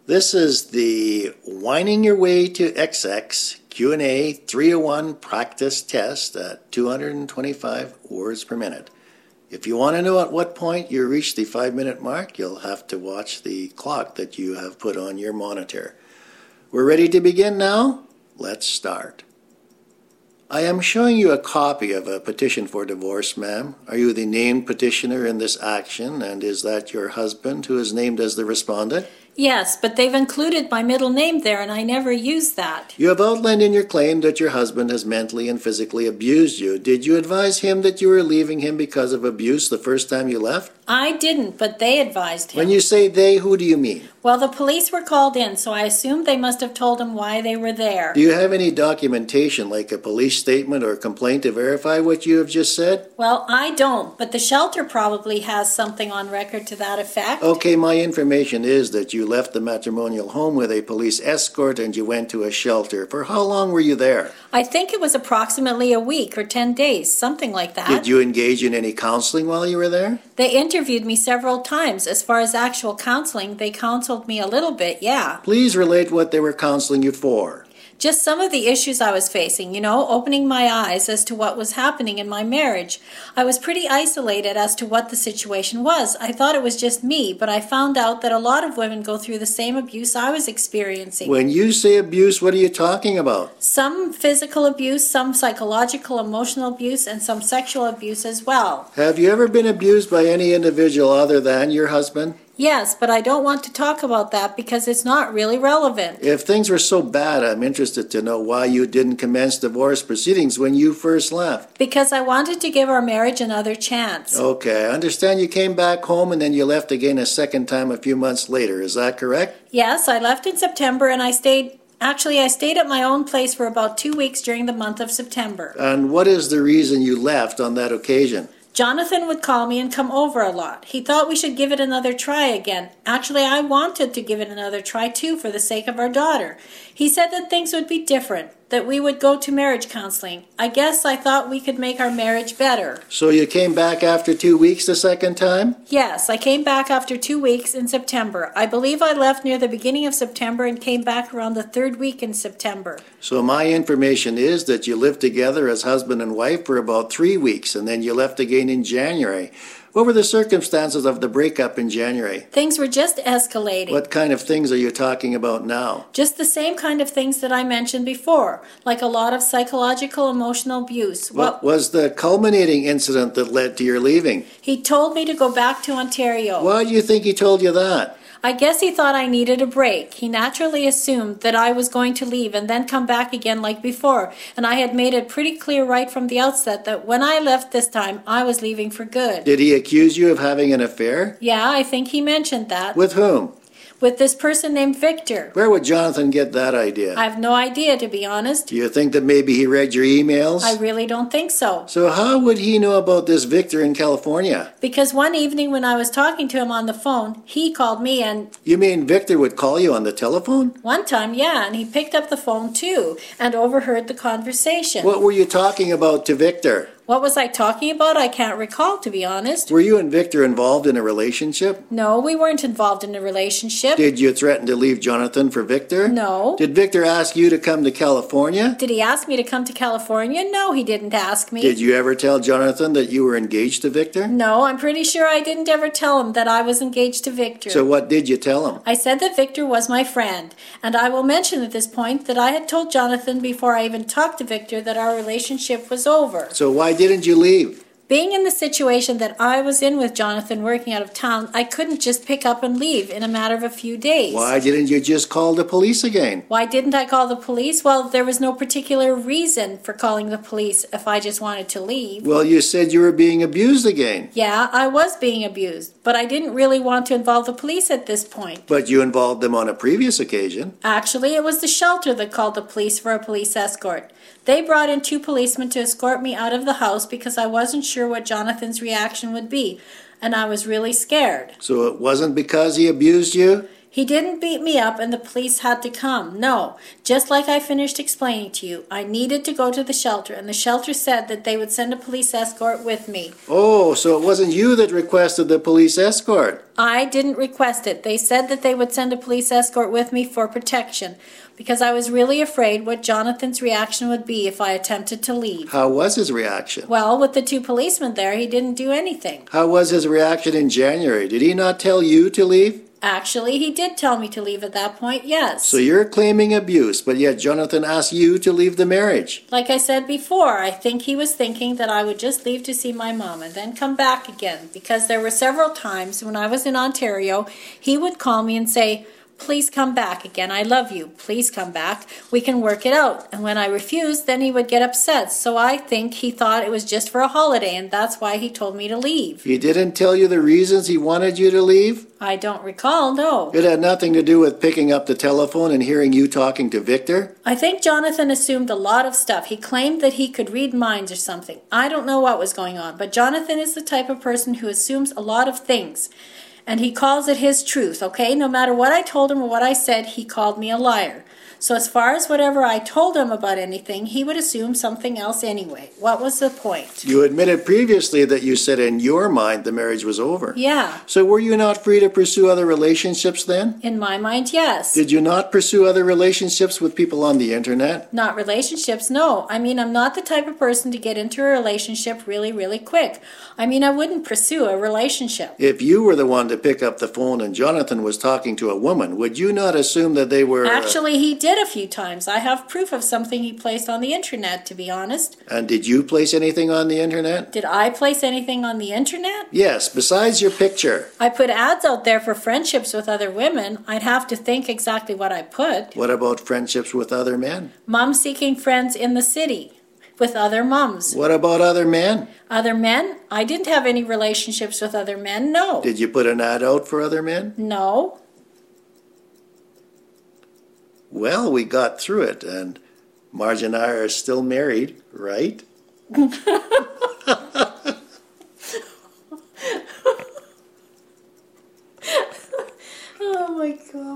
This is the Winding Your Way to XX Q&A 301 practice test at 225 words per minute. If you want to know at what point you reach the 5-minute mark, you'll have to watch the clock that you have put on your monitor. We're ready to begin now? Let's start. I am showing you a copy of a petition for divorce, ma'am. Are you the named petitioner in this action, and is that your husband who is named as the respondent? Yes, but they've included my middle name there, and I never used that. You have outlined in your claim that your husband has mentally and physically abused you. Did you advise him that you were leaving him because of abuse the first time you left? I didn't, but they advised him. When you say they, who do you mean? Well, the police were called in, so I assumed they must have told him why they were there. Do you have any documentation, like a police statement or complaint, to verify what you have just said? Well, I don't, but the shelter probably has something on record to that effect. Okay, my information is that you left the matrimonial home with a police escort and you went to a shelter. For how long were you there? I think it was approximately a week or 10 days, something like that. Did you engage in any counseling while you were there? They interviewed me several times. As far as actual counseling, they counseled me a little bit, yeah. Please relate what they were counseling you for. Just some of the issues I was facing, opening my eyes as to what was happening in my marriage. I was pretty isolated as to what the situation was. I thought it was just me, but I found out that a lot of women go through the same abuse I was experiencing. When you say abuse, what are you talking about? Some physical abuse, some psychological, emotional abuse, and some sexual abuse as well. Have you ever been abused by any individual other than your husband? Yes, but I don't want to talk about that because it's not really relevant. If things were so bad, I'm interested to know why you didn't commence divorce proceedings when you first left. Because I wanted to give our marriage another chance. Okay, I understand you came back home and then you left again a second time a few months later. Is that correct? Yes, I left in September and I stayed at my own place for about 2 weeks during the month of September. And what is the reason you left on that occasion? Jonathan would call me and come over a lot. He thought we should give it another try again. Actually, I wanted to give it another try too for the sake of our daughter. He said that things would be different, that we would go to marriage counseling. I guess I thought we could make our marriage better. So you came back after 2 weeks the second time? Yes, I came back after 2 weeks in September. I believe I left near the beginning of September and came back around the 3rd week in September. So my information is that you lived together as husband and wife for about 3 weeks and then you left again in January. What were the circumstances of the breakup in January? Things were just escalating. What kind of things are you talking about now? Just the same kind of things that I mentioned before, like a lot of psychological, emotional abuse. What was the culminating incident that led to your leaving? He told me to go back to Ontario. Why do you think he told you that? I guess he thought I needed a break. He naturally assumed that I was going to leave and then come back again like before, and I had made it pretty clear right from the outset that when I left this time, I was leaving for good. Did he accuse you of having an affair? Yeah, I think he mentioned that. With whom? With this person named Victor. Where would Jonathan get that idea? I have no idea, to be honest. Do you think that maybe he read your emails? I really don't think so. So how would he know about this Victor in California? Because one evening when I was talking to him on the phone, he called me and... You mean Victor would call you on the telephone? One time, yeah, and he picked up the phone too and overheard the conversation. What were you talking about to Victor? What was I talking about? I can't recall, to be honest. Were you and Victor involved in a relationship? No, we weren't involved in a relationship. Did you threaten to leave Jonathan for Victor? No. Did Victor ask you to come to California? Did he ask me to come to California? No, he didn't ask me. Did you ever tell Jonathan that you were engaged to Victor? No, I'm pretty sure I didn't ever tell him that I was engaged to Victor. So what did you tell him? I said that Victor was my friend, and I will mention at this point that I had told Jonathan before I even talked to Victor that our relationship was over. So why didn't you leave? Being in the situation that I was in with Jonathan working out of town, I couldn't just pick up and leave in a matter of a few days. Why didn't you just call the police again? Why didn't I call the police? Well, there was no particular reason for calling the police if I just wanted to leave. Well, you said you were being abused again. Yeah, I was being abused, but I didn't really want to involve the police at this point. But you involved them on a previous occasion. Actually, it was the shelter that called the police for a police escort. They brought in 2 policemen to escort me out of the house because I wasn't sure what Jonathan's reaction would be, and I was really scared. So it wasn't because he abused you? He didn't beat me up and the police had to come. No, just like I finished explaining to you, I needed to go to the shelter, and the shelter said that they would send a police escort with me. Oh, so it wasn't you that requested the police escort? I didn't request it. They said that they would send a police escort with me for protection, because I was really afraid what Jonathan's reaction would be if I attempted to leave. How was his reaction? Well, with the 2 policemen there, he didn't do anything. How was his reaction in January? Did he not tell you to leave? Actually, he did tell me to leave at that point, yes. So you're claiming abuse, but yet Jonathan asked you to leave the marriage. Like I said before, I think he was thinking that I would just leave to see my mom and then come back again, because there were several times when I was in Ontario, he would call me and say, "Please come back again. I love you. Please come back. We can work it out." And when I refused, then he would get upset. So I think he thought it was just for a holiday, and that's why he told me to leave. He didn't tell you the reasons he wanted you to leave? I don't recall, no. It had nothing to do with picking up the telephone and hearing you talking to Victor? I think Jonathan assumed a lot of stuff. He claimed that he could read minds or something. I don't know what was going on, but Jonathan is the type of person who assumes a lot of things. And he calls it his truth, okay? No matter what I told him or what I said, he called me a liar. So as far as whatever I told him about anything, he would assume something else anyway. What was the point? You admitted previously that you said in your mind the marriage was over. Yeah. So were you not free to pursue other relationships then? In my mind, yes. Did you not pursue other relationships with people on the internet? Not relationships, no. I mean, I'm not the type of person to get into a relationship really, really quick. I mean, I wouldn't pursue a relationship. If you were the one to pick up the phone and Jonathan was talking to a woman, would you not assume that they were... Actually, he did a few times. I have proof of something he placed on the internet, to be honest. And did you place anything on the internet? Did I place anything on the internet? Yes, besides your picture. I put ads out there for friendships with other women. I'd have to think exactly what I put. What about friendships with other men? Mom seeking friends in the city with other moms. What about other men? Other men? I didn't have any relationships with other men, no. Did you put an ad out for other men? No. Well, we got through it, and Marge and I are still married, right? Oh my God.